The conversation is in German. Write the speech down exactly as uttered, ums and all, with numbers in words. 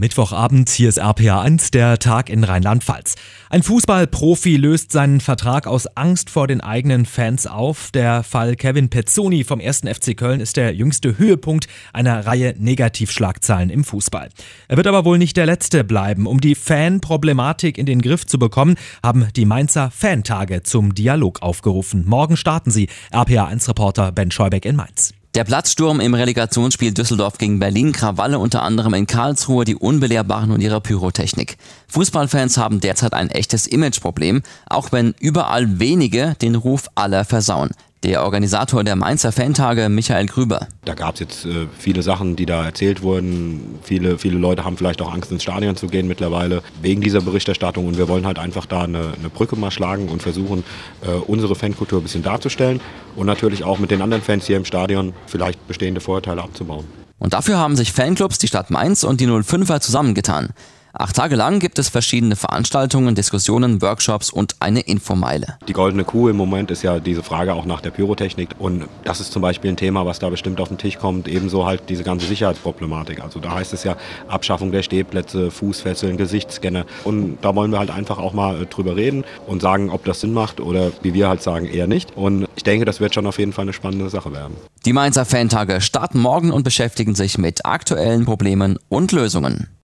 Mittwochabend, hier ist R P A eins, der Tag in Rheinland-Pfalz. Ein Fußballprofi löst seinen Vertrag aus Angst vor den eigenen Fans auf. Der Fall Kevin Pezzoni vom ersten F C Köln ist der jüngste Höhepunkt einer Reihe Negativschlagzeilen im Fußball. Er wird aber wohl nicht der letzte bleiben. Um die Fan-Problematik in den Griff zu bekommen, haben die Mainzer Fantage zum Dialog aufgerufen. Morgen starten sie. R P A eins Reporter Ben Scheubeck in Mainz. Der Platzsturm im Relegationsspiel Düsseldorf gegen Berlin, Krawalle unter anderem in Karlsruhe, die Unbelehrbaren und ihre Pyrotechnik. Fußballfans haben derzeit ein echtes Imageproblem, auch wenn überall wenige den Ruf aller versauen. Der Organisator der Mainzer Fantage, Michael Grüber. Da gab es jetzt äh, viele Sachen, die da erzählt wurden. Viele, viele Leute haben vielleicht auch Angst, ins Stadion zu gehen mittlerweile wegen dieser Berichterstattung. Und wir wollen halt einfach da eine, eine Brücke mal schlagen und versuchen, äh, unsere Fankultur ein bisschen darzustellen. Und natürlich auch mit den anderen Fans hier im Stadion vielleicht bestehende Vorurteile abzubauen. Und dafür haben sich Fanclubs, die Stadt Mainz und die null fünfer zusammengetan. Acht Tage lang gibt es verschiedene Veranstaltungen, Diskussionen, Workshops und eine Infomeile. Die goldene Kuh im Moment ist ja diese Frage auch nach der Pyrotechnik. Und das ist zum Beispiel ein Thema, was da bestimmt auf den Tisch kommt. Ebenso halt diese ganze Sicherheitsproblematik. Also da heißt es ja Abschaffung der Stehplätze, Fußfesseln, Gesichtsscanner. Und da wollen wir halt einfach auch mal drüber reden und sagen, ob das Sinn macht oder wie wir halt sagen, eher nicht. Und ich denke, das wird schon auf jeden Fall eine spannende Sache werden. Die Mainzer Fantage starten morgen und beschäftigen sich mit aktuellen Problemen und Lösungen.